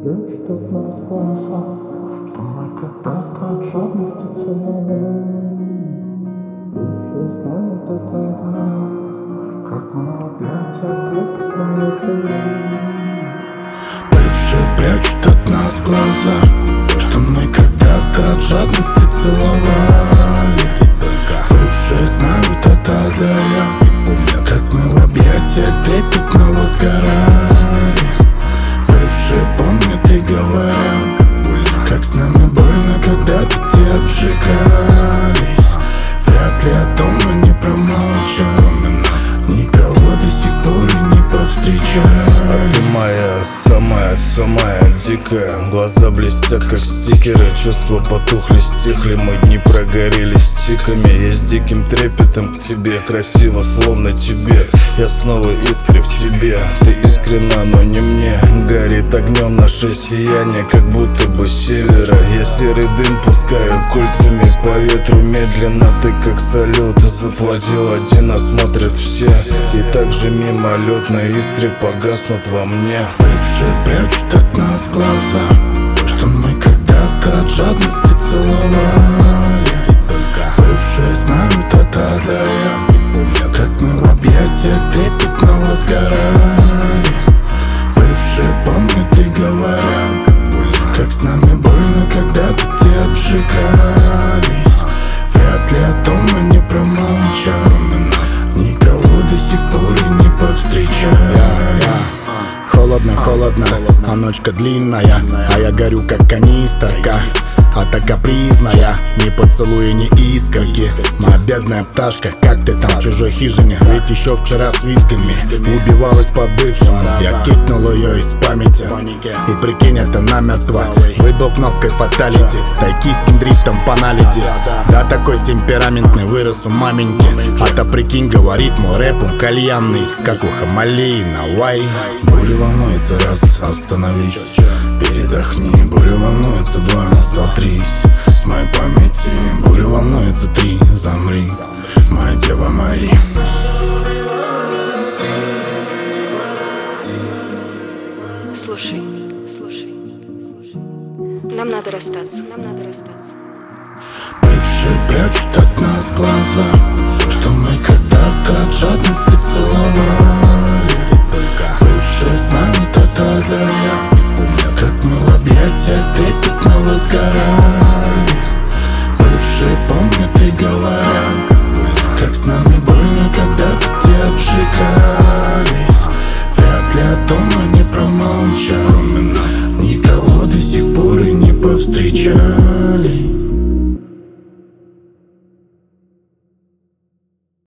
прячут от нас глаза, что мы когда-то от жадности целовались. Бывшие знают это я, как мы в объятия трепетно возлюбились. Бывшие прячут от нас глаза, что мы когда-то от жадности целовали. Бывшие знают это я, как мы в объятия трепетно возгорали. Бывшие помнят и говорят, как с нами больно когда-то те обжигались. Вряд ли о том мы не промолчали, никого до сих пор и не повстречали. Ты моя самая дикая, глаза блестят как стикеры, чувства потухли, стихли, мы дни прогорели стиками. Я с диким трепетом к тебе, красиво, словно тебе. Я снова искры в тебе, ты искренна, но не мне. Горит огнем наше сияние, как будто бы с севера. Я серый дым пускаю кольцами по ветру медленно. Ты как салют, заплатил один, а смотрят все. И так же мимолетно искры погаснут во мне. Бывшие прячут от нас глаза, что мы когда-то от жадности целовали. Бывшие знают это я, как мы в объятиях трепетно возгорали. Бывшие помнят и говорят, как с нами больно когда-то те обжигались. Вряд ли о том мы не промолчали, никого до сих пор и не повстречали. Холодно, а ночка длинная, а я горю как канистрка. А та капризная, ни поцелуя, ни искорки. Моя бедная пташка, как ты там в чужой хижине? Ведь еще вчера с визгами убивалась по бывшему. Я кикнул ее из памяти, и прикинь, это намертво. Выбил кнопкой фаталити, тайкийским дрифтом по наледи. Да такой темпераментный вырос у маменьки. А та прикинь, говорит мой рэп, он кальянный, как у Хамалеи на Вай. Буря волнуется, раз, остановись, передохни. Буря волнуется, два, сотрись с моей памяти. Буря волнуется, три, замри, моя Дева Мария. Слушай, нам надо расстаться. Бывшие прячут от нас глаза, что мы когда-то от жадности целовали. Бывшие знают это я, как мы в объятиях трепетно возгорали. Бывшие помнят и говорят, как с нами больно когда-то те обжигались. Вряд ли о том мы не промолчали, никого до сих пор и не повстречали.